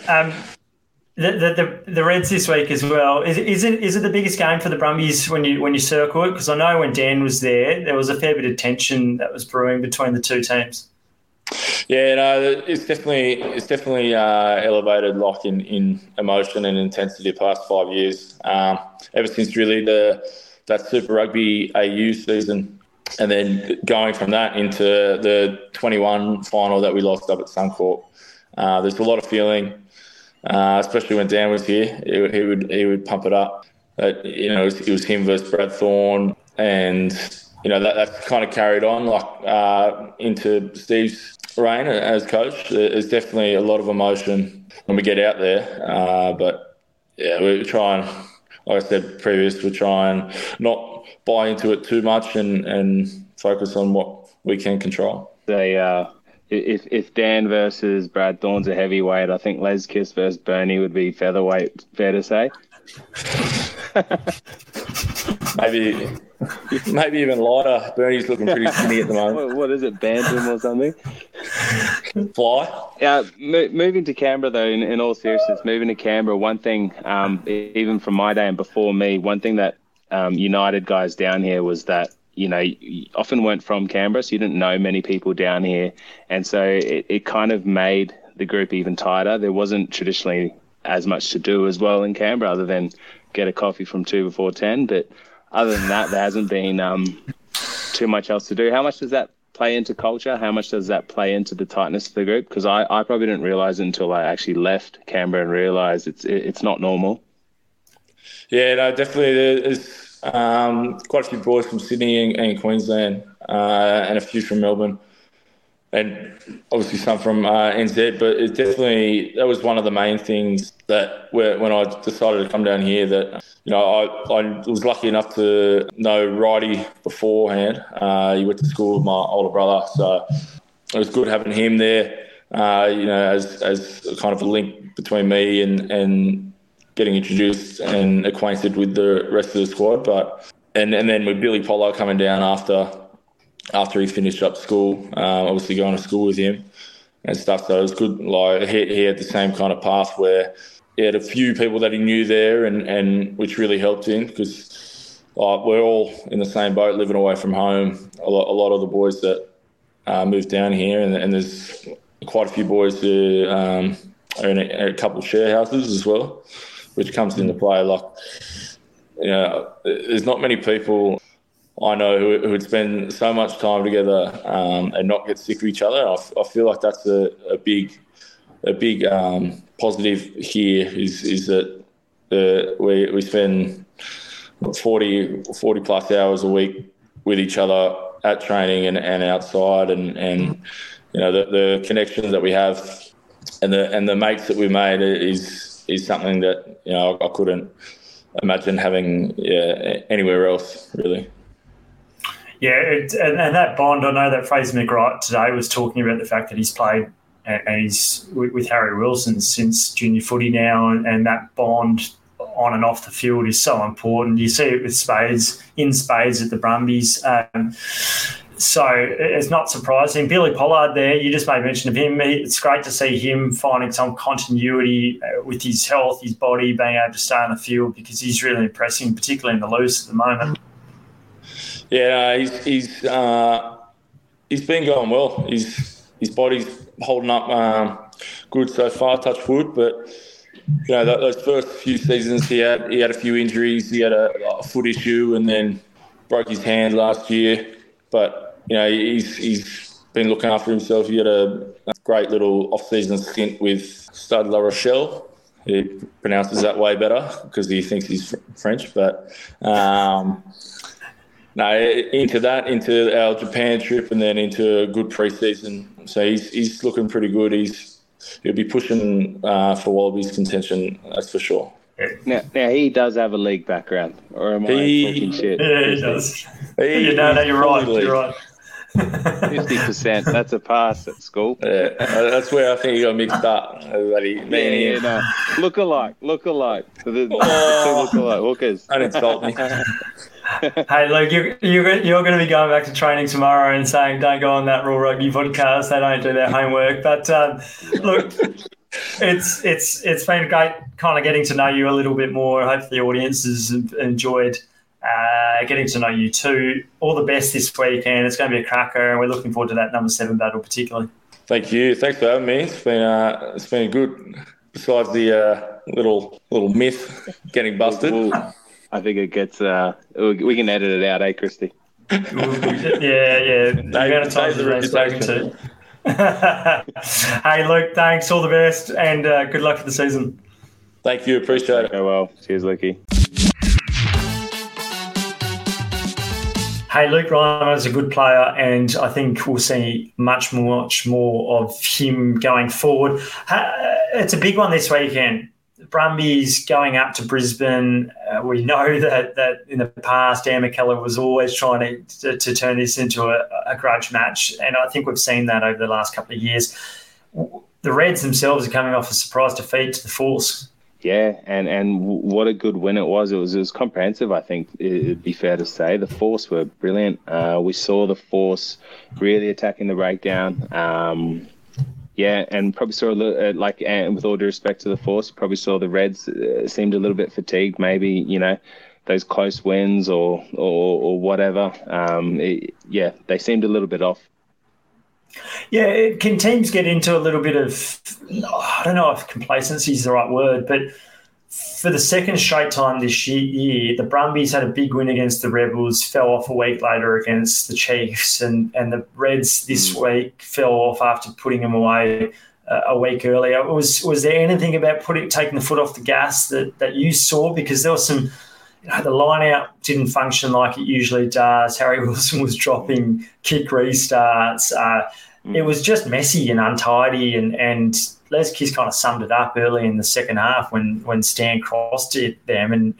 The Reds this week as well. Is it the biggest game for the Brumbies when you circle it? Because I know when Dan was there was a fair bit of tension that was brewing between the two teams. Yeah, no, it's definitely elevated in emotion and intensity the past 5 years. Ever since really the that Super Rugby AU season, and then going from that into the 21 final that we lost up at Suncorp. There's a lot of feeling, especially when Dan was here. He would pump it up. It was him versus Brad Thorne, and that's kind of carried on into Steve's reign as coach. There's definitely a lot of emotion when we get out there, but yeah, we try and, like I said previous, we try and not buy into it too much and focus on what we can control. If Dan versus Brad Thorne's a heavyweight, I think Les Kiss versus Bernie would be featherweight. Fair to say. Maybe even lighter. Bernie's looking pretty skinny at the moment. What is it, Bantam or something? Fly. Yeah. Moving to Canberra, though, in all seriousness, moving to Canberra, one thing, even from my day and before me, one thing that United guys down here was that, you often weren't from Canberra, so you didn't know many people down here. And so it kind of made the group even tighter. There wasn't traditionally as much to do as well in Canberra other than get a coffee from 2 before 10. But other than that, there hasn't been too much else to do. How much does that play into culture? How much does that play into the tightness of the group? Because I probably didn't realise it until I actually left Canberra and realised it's not normal. Yeah, no, definitely. There's quite a few boys from Sydney and Queensland, and a few from Melbourne, and obviously some from NZ. But that was one of the main things that when I decided to come down here, that I was lucky enough to know Righty beforehand. He went to school with my older brother, so it was good having him there. As kind of a link between me and getting introduced and acquainted with the rest of the squad. And then with Billy Polo coming down after he finished up school, obviously going to school with him and stuff. So it was good. Like he had the same kind of path where he had a few people that he knew there, and which really helped him because we're all in the same boat, living away from home. A lot of the boys that moved down here, and there's quite a few boys who are in a couple of share houses as well, which comes into play. There's not many people I know who would spend so much time together and not get sick of each other. I feel like that's a big positive here is that we spend 40 plus hours a week with each other at training and outside, and the connections that we have and the mates that we made is something that I couldn't imagine having anywhere else, really. Yeah, and that bond, I know that Fraser McWright today was talking about the fact that he's played and he's with Harry Wilson since junior footy now, and that bond on and off the field is so important. You see it with in spades at the Brumbies. So it's not surprising. Billy Pollard there, you just made mention of him. It's great to see him finding some continuity with his health, his body, being able to stay on the field, because he's really impressing, particularly in the loose at the moment. Yeah, he's been going well. His body's holding up good so far, touch wood. But those first few seasons, he had a few injuries. He had a foot issue and then broke his hand last year. But he's been looking after himself. He had a great little off-season stint with Stade La Rochelle. He pronounces that way better because he thinks he's French. But into our Japan trip and then into a good pre-season. So he's looking pretty good. He'll be pushing for Wallabies contention, that's for sure. Now he does have a league background, or am I talking shit? Yeah, he does. No, you're right. You're right. 50%. That's a pass at school. Yeah, that's where I think he got mixed up. Look alike. The two look-alike hookers. Don't insult me. Hey, look, you're going to be going back to training tomorrow and saying, don't go on that Raw Rugby podcast. They don't do their homework. But look, it's been great kind of getting to know you a little bit more. I hope the audience has enjoyed getting to know you too. All the best this weekend. It's going to be a cracker, and we're looking forward to that number 7 battle particularly. Thank you. Thanks for having me. It's been good. Besides the little myth getting busted. I think it gets. We can edit it out, Christy? Yeah. The amount of times we've spoken to. Hey, Luke, thanks. All the best, and good luck for the season. Thank you. Appreciate it. Go well. Cheers, Lukey. Hey, Luke Ryan is a good player, and I think we'll see much more of him going forward. It's a big one this weekend. Brumbies going up to Brisbane. We know that in the past, Dan McKellar was always trying to turn this into a grudge match, and I think we've seen that over the last couple of years. The Reds themselves are coming off a surprise defeat to the Force. Yeah, and what a good win it was. It was comprehensive, I think it'd be fair to say. The Force were brilliant. We saw the Force really attacking the breakdown. And probably saw a little, and with all due respect to the Force, probably saw the Reds seemed a little bit fatigued, maybe, those close wins or whatever. They seemed a little bit off. Yeah, can teams get into a little bit of, I don't know if complacency is the right word, but for the second straight time this year, the Brumbies had a big win against the Rebels, fell off a week later against the Chiefs, and the Reds this week fell off after putting them away a week earlier. Was there anything about taking the foot off the gas that you saw? Because there was some, the line-out didn't function like it usually does. Harry Wilson was dropping kick restarts. It was just messy and untidy, and Les Kiss kind of summed it up early in the second half when Stan crossed it them,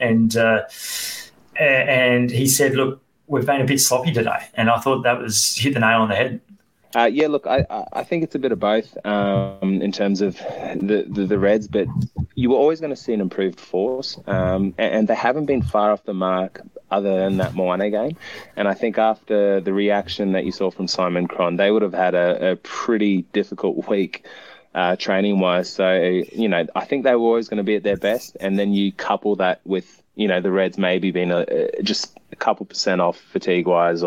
and he said, "Look, we've been a bit sloppy today," and I thought that hit the nail on the head. Look, I think it's a bit of both in terms of the Reds, but you were always going to see an improved Force, and they haven't been far off the mark other than that Moana game. And I think after the reaction that you saw from Simon Cron, they would have had a pretty difficult week training-wise. So, I think they were always going to be at their best, and then you couple that with, the Reds maybe being just a couple % off fatigue-wise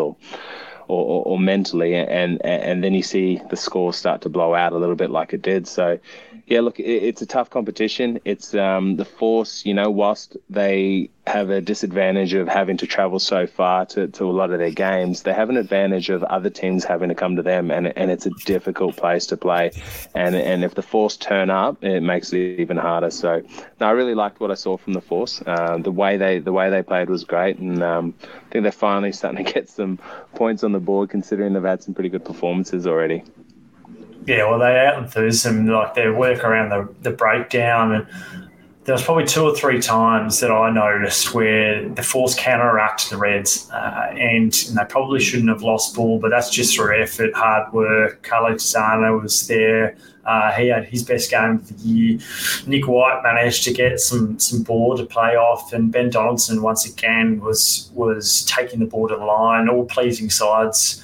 or mentally, and then you see the score start to blow out a little bit like it did. So, yeah, look, it's a tough competition. It's the Force, whilst they have a disadvantage of having to travel so far to a lot of their games, they have an advantage of other teams having to come to them, and it's a difficult place to play. And if the Force turn up, it makes it even harder. So, no, I really liked what I saw from the Force. The way they played was great, and I think they're finally starting to get some points on the board, considering they've had some pretty good performances already. Yeah, well, they out-enthused them, like their work around the breakdown. And there was probably 2 or 3 times that I noticed where the Force counteracted the Reds, and they probably shouldn't have lost ball, but that's just through effort, hard work. Carlo Tizzano was there. He had his best game of the year. Nick White managed to get some ball to play off, and Ben Donaldson once again was taking the ball to the line. All pleasing signs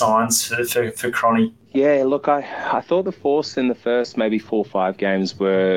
for Cronny. Yeah, look, I thought the Force in the first maybe 4 or 5 games were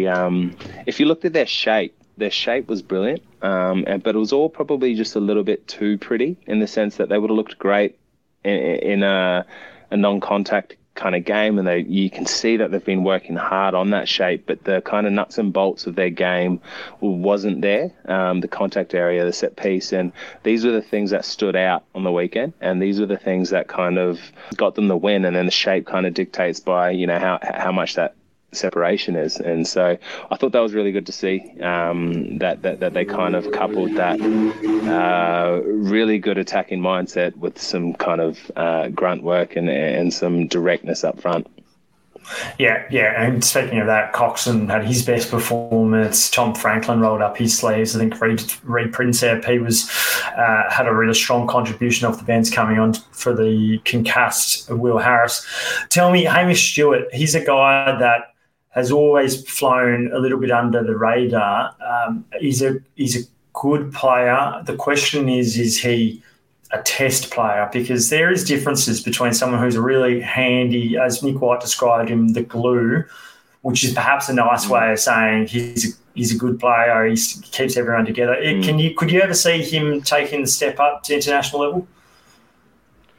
if you looked at their shape was brilliant, but it was all probably just a little bit too pretty in the sense that they would have looked great in a non-contact kind of game, and you can see that they've been working hard on that shape, but the kind of nuts and bolts of their game wasn't there, the contact area, the set piece, and these were the things that stood out on the weekend, and these were the things that kind of got them the win, and then the shape kind of dictates by how much that separation is. And so I thought that was really good to see, that they kind of coupled that really good attacking mindset with some kind of grunt work and some directness up front. Yeah. And speaking of that, Coxon had his best performance. Tom Franklin rolled up his sleeves. I think Reed Princep, he had a really strong contribution off the bench coming on for the concussed Will Harris. Tell me, Hamish Stewart, he's a guy that has always flown a little bit under the radar. He's a good player. The question is he a test player? Because there is differences between someone who's really handy, as Nick White described him, the glue, which is perhaps a nice way of saying he's a good player. He keeps everyone together. Could you ever see him taking the step up to international level?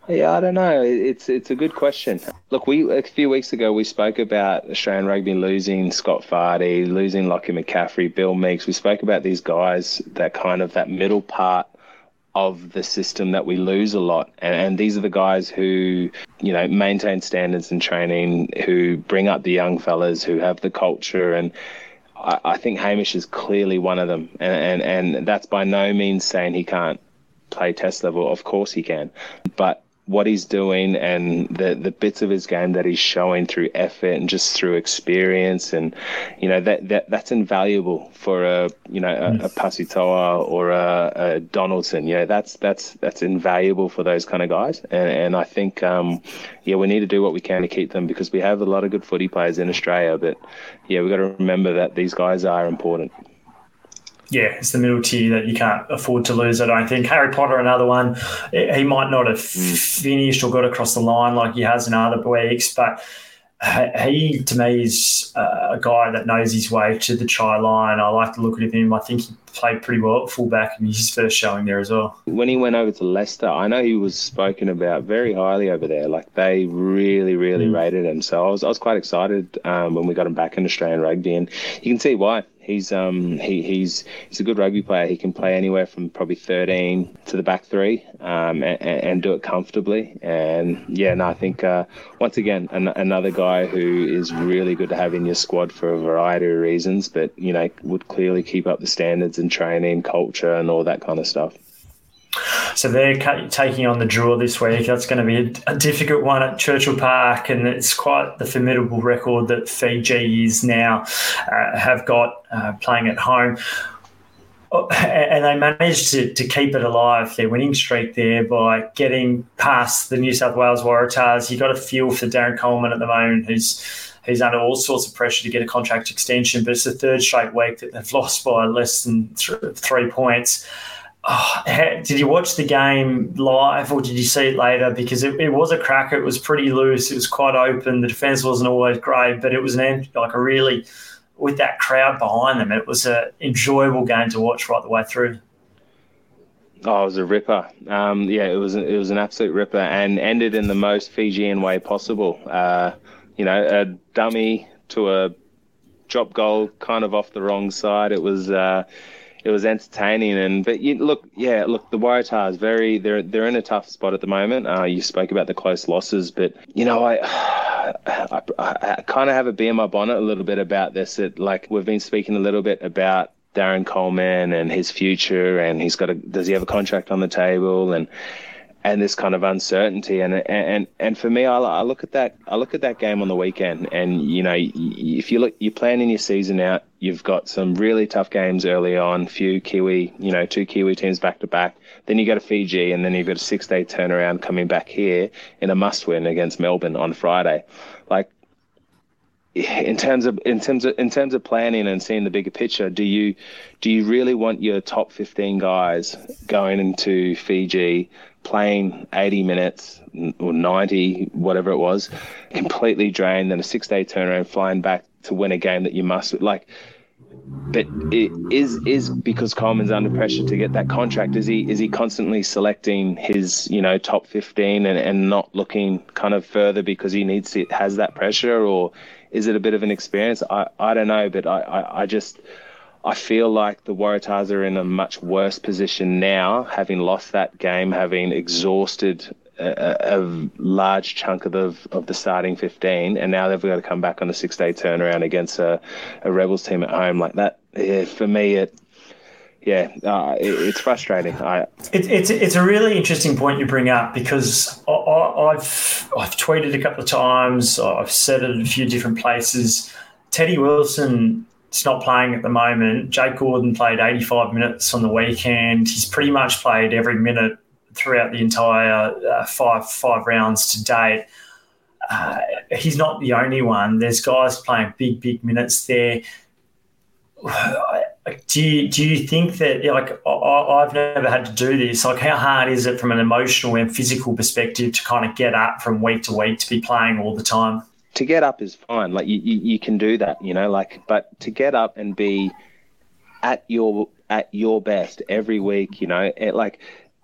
Yeah, I don't know. It's a good question. Look, a few weeks ago we spoke about Australian rugby losing Scott Fardy, losing Lockie McCaffrey, Bill Meeks. We spoke about these guys that middle part of the system that we lose a lot, and these are the guys who maintain standards in training, who bring up the young fellas, who have the culture, and I think Hamish is clearly one of them, and that's by no means saying he can't play test level. Of course he can, but what he's doing and the bits of his game that he's showing through effort and just through experience, and that's invaluable for a Pasitoa or a Donaldson. That's invaluable for those kind of guys, and I think we need to do what we can to keep them, because we have a lot of good footy players in Australia, but we've got to remember that these guys are important. Yeah, it's the middle tier that you can't afford to lose, I don't think. Harry Potter, another one. He might not have finished or got across the line like he has in other weeks, but he, to me, is a guy that knows his way to the try line. I like to look at him. I think he played pretty well at fullback in his first showing there as well. When he went over to Leicester, I know he was spoken about very highly over there. Like, they really, really rated him. So I was quite excited when we got him back in Australian rugby, and you can see why. He's a good rugby player. He can play anywhere from probably 13 to the back three, and do it comfortably. And I think once again another guy who is really good to have in your squad for a variety of reasons, but would clearly keep up the standards and training, culture, and all that kind of stuff. So they're taking on the Drua this week. That's going to be a difficult one at Churchill Park, and it's quite the formidable record that Fiji is now have got playing at home. And they managed to keep it alive, their winning streak there, by getting past the New South Wales Waratahs. You've got a feel for Darren Coleman at the moment, who's under all sorts of pressure to get a contract extension, but it's the third straight week that they've lost by less than 3 points. Oh, did you watch the game live or did you see it later? Because it was a cracker. It was pretty loose. It was quite open. The defence wasn't always great, but it was really, with that crowd behind them, it was an enjoyable game to watch right the way through. Oh, it was a ripper. It was an absolute ripper, and ended in the most Fijian way possible. A dummy to a drop goal, kind of off the wrong side. It was entertaining, but look, the Waratahs they're in a tough spot at the moment. You spoke about the close losses, but I kind of have a bee in my bonnet a little bit about this. We've been speaking a little bit about Darren Coleman and his future, and does he have a contract on the table, and this kind of uncertainty, and for me, I look at that game on the weekend, and if you're planning your season out, you've got some really tough games early on, two Kiwi teams back to back, then you go to Fiji, and then you've got a 6-day turnaround coming back here in a must-win against Melbourne on Friday. Like, in terms of planning and seeing the bigger picture, do you really want your top 15 guys going into Fiji playing 80 minutes or 90, whatever it was, completely drained, then a 6-day turnaround, flying back to win a game that you must like? But it is because Coleman's under pressure to get that contract. Is he constantly selecting his top 15 and not looking kind of further because he has that pressure, or is it a bit of an experience? I don't know, but I feel like the Waratahs are in a much worse position now, having lost that game, having exhausted a large chunk of the starting 15, and now they've got to come back on a 6-day turnaround against a Rebels team at home like that. For me, it's frustrating. It's a really interesting point you bring up, because I've tweeted a couple of times, I've said it at a few different places. Teddy Wilson is not playing at the moment. Jake Gordon played 85 minutes on the weekend. He's pretty much played every minute throughout the entire five rounds to date. He's not the only one. There's guys playing big minutes there. Do you think that, I've never had to do this, how hard is it from an emotional and physical perspective to kind of get up from week to week to be playing all the time? To get up is fine. You can do that, but to get up and be at your best every week,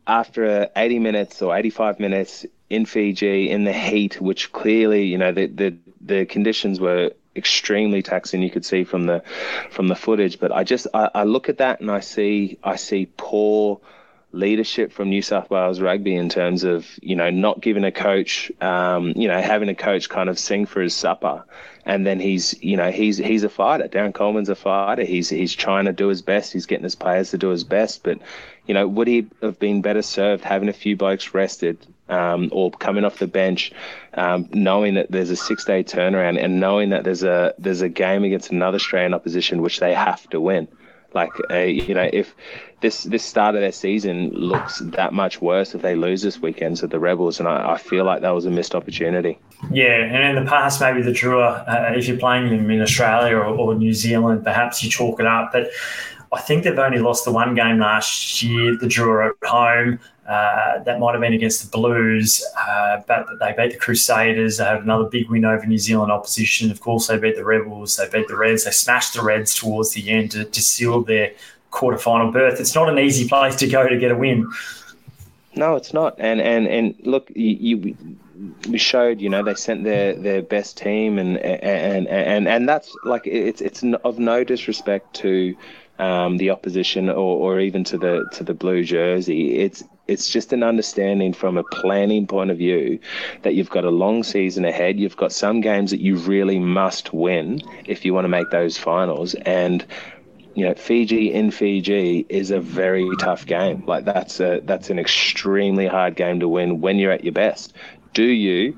after 80 minutes or 85 minutes in Fiji in the heat, which clearly, you know, the conditions were extremely taxing. You could see from the footage, but I look at that and I see poor leadership from New South Wales Rugby in terms of, you know, not giving a coach, having a coach kind of sing for his supper. And then he's a fighter. Darren Coleman's a fighter. He's trying to do his best. He's getting his players to do his best. But, you know, would he have been better served having a few blokes rested, or coming off the bench, knowing that there's a 6-day turnaround and knowing that there's a game against another Australian opposition which they have to win. Like, if this start of their season looks that much worse if they lose this weekend to the Rebels, and I feel like that was a missed opportunity. Yeah, and in the past, maybe the Drua, if you're playing them in Australia or New Zealand, perhaps you chalk it up. But I think they've only lost the one game last year, the Drua at home. That might have been against the Blues, but they beat the Crusaders. They have another big win over New Zealand opposition. Of course, they beat the Rebels. They beat the Reds. They smashed the Reds towards the end to seal their quarterfinal berth. It's not an easy place to go to get a win. No, it's not. And look, we showed, you know, they sent their best team, and that's like it's of no disrespect to the opposition or even to the blue jersey. It's just an understanding from a planning point of view that you've got a long season ahead. You've got some games that you really must win if you want to make those finals. And, you know, Fiji is a very tough game. Like that's an extremely hard game to win when you're at your best. Do you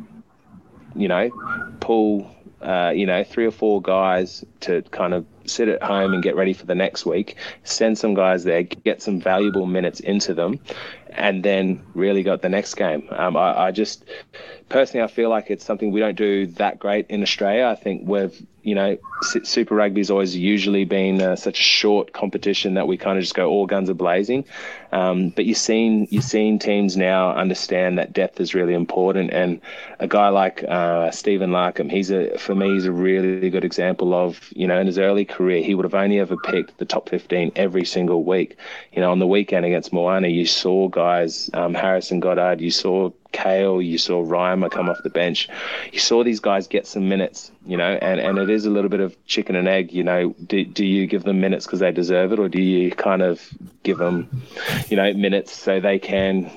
pull 3 or 4 guys to kind of sit at home and get ready for the next week, send some guys there, get some valuable minutes into them, and then really got the next game. I just personally, I feel like it's something we don't do that great in Australia. I think Super Rugby's always usually been such a short competition that we kind of just go all guns a-blazing. But you're seeing teams now understand that depth is really important. And a guy like Stephen Larkham, he's a really good example of, you know, in his early career, he would have only ever picked the top 15 every single week. You know, on the weekend against Moana, you saw guys, Harrison Goddard, you saw Kale, you saw Reimer come off the bench. You saw these guys get some minutes, you know, and it is a little bit of chicken and egg, you know. Do you give them minutes because they deserve it, or do you kind of give them, you know, minutes so they can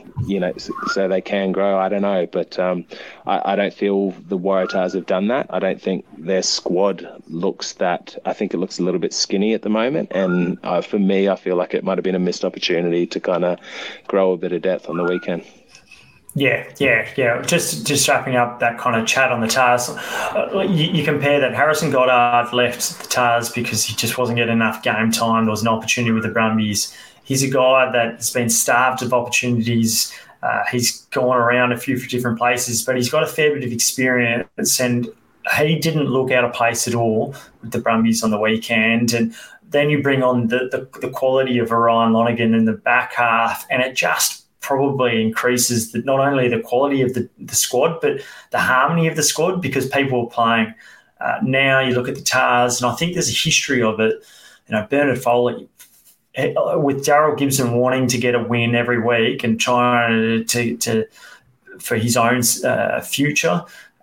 grow? I don't know, but I don't feel the Waratahs have done that. I don't think their squad looks that. I think it looks a little bit skinny at the moment, and for me, I feel like it might have been a missed opportunity to kind of grow a bit of depth on the weekend. Yeah. Just wrapping up that kind of chat on the Tars. You compare that Harrison Goddard left the Tars because he just wasn't getting enough game time. There was an opportunity with the Brumbies. He's a guy that's been starved of opportunities. He's gone around a few different places, but he's got a fair bit of experience, and he didn't look out of place at all with the Brumbies on the weekend. And then you bring on the quality of Orion Lonergan in the back half, and it just probably increases not only the quality of the squad, but the harmony of the squad, because people are playing. Now you look at the Tars, and I think there's a history of it. You know, Bernard Foley, with Daryl Gibson wanting to get a win every week and trying to for his own future,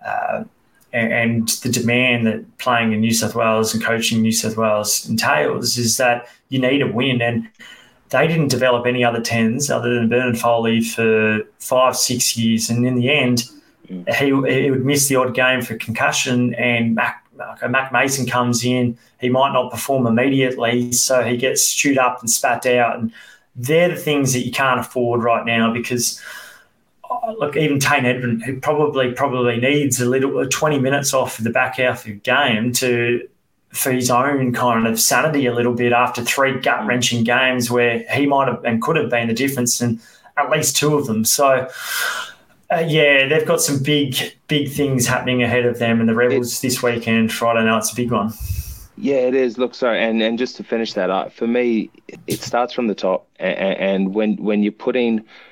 and the demand that playing in New South Wales and coaching New South Wales entails is that you need a win. And they didn't develop any other 10s other than Bernard Foley for 5-6 years. And in the end, he would miss the odd game for concussion, and Mac Mason comes in. He might not perform immediately, so he gets chewed up and spat out. And they're the things that you can't afford right now, because look, even Tane Edmund, who probably needs 20 minutes off the back half of the game for his own kind of sanity a little bit after 3 gut-wrenching games where he might have and could have been the difference in at least 2 of them. So, they've got some big things happening ahead of them, and the Rebels this weekend, Friday night's a big one. Yeah, it is. Look, sorry, and just to finish that up, for me, it starts from the top, and when you're putting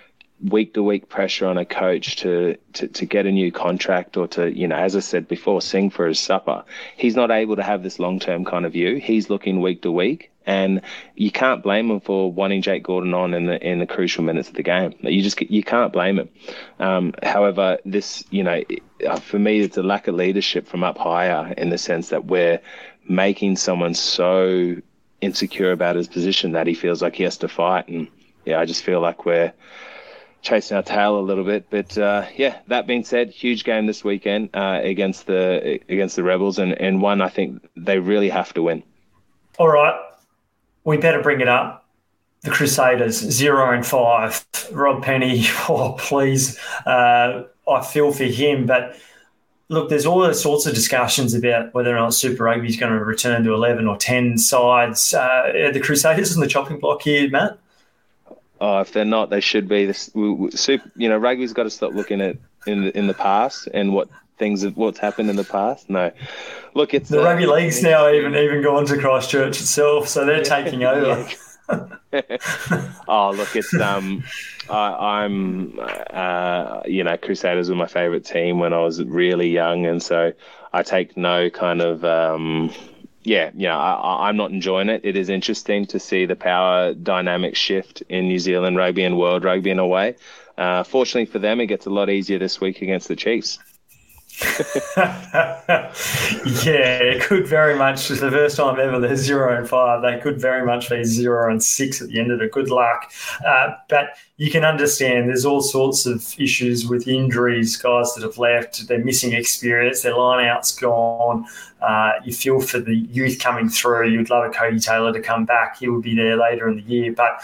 week-to-week pressure on a coach to get a new contract or to, as I said before, sing for his supper. He's not able to have this long-term kind of view. He's looking week to week, and you can't blame him for wanting Jake Gordon on in the crucial minutes of the game. You can't blame him. However, this, for me, it's a lack of leadership from up higher, in the sense that we're making someone so insecure about his position that he feels like he has to fight. And I just feel like we're chasing our tail a little bit. But that being said, huge game this weekend against the Rebels, and one I think they really have to win. All right, we better bring it up. The Crusaders 0-5. Rob Penny, please. I feel for him, but look, there's all those sorts of discussions about whether or not Super Rugby is going to return to 11 or 10 sides. Are the Crusaders on the chopping block here, Matt? Oh, if they're not, they should be. Rugby's got to stop looking at in the past and what's happened in the past. No, look, it's the rugby league's now even gone to Christchurch itself, so they're taking over. Oh, look, it's Crusaders were my favourite team when I was really young, and so I take no kind of I'm not enjoying it. It is interesting to see the power dynamic shift in New Zealand rugby and world rugby in a way. Fortunately for them, it gets a lot easier this week against the Chiefs. It could very much. It's the first time ever they're 0-5. They could very much be 0-6 at the end of it. Good luck. But you can understand there's all sorts of issues with injuries, guys that have left. They're missing experience. Their line-out's gone. You feel for the youth coming through. You'd love a Cody Taylor to come back. He would be there later in the year. But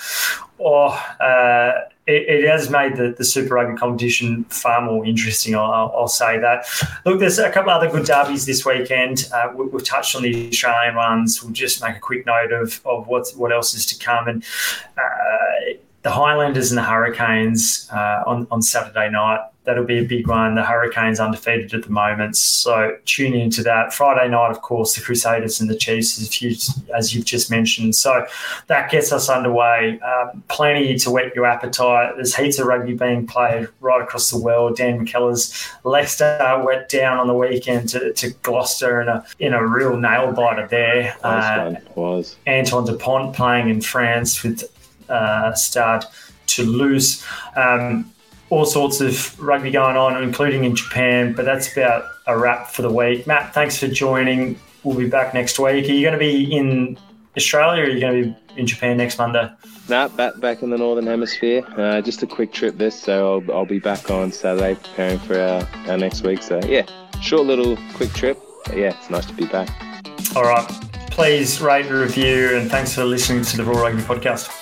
it has made the Super Rugby competition far more interesting, I'll say that. Look, there's a couple other good derbies this weekend. We've touched on the Australian ones. We'll just make a quick note of what else is to come. And the Highlanders and the Hurricanes on Saturday night. That'll be a big one. The Hurricanes undefeated at the moment, so tune into that. Friday night, of course, the Crusaders and the Chiefs, as you've just mentioned. So that gets us underway. Plenty to whet your appetite. There's heaps of rugby being played right across the world. Dan McKellar's Leicester went down on the weekend to Gloucester in a real nail biter there. Was Antoine Dupont playing in France with Stade Toulouse. All sorts of rugby going on, including in Japan, but that's about a wrap for the week. Matt, thanks for joining. We'll be back next week. Are you going to be in Australia or are you going to be in Japan next Monday? No, back in the Northern Hemisphere. Just a quick trip so I'll be back on Saturday preparing for our next week. So, short little quick trip. But, it's nice to be back. All right. Please rate and review, and thanks for listening to the Raw Rugby Podcast.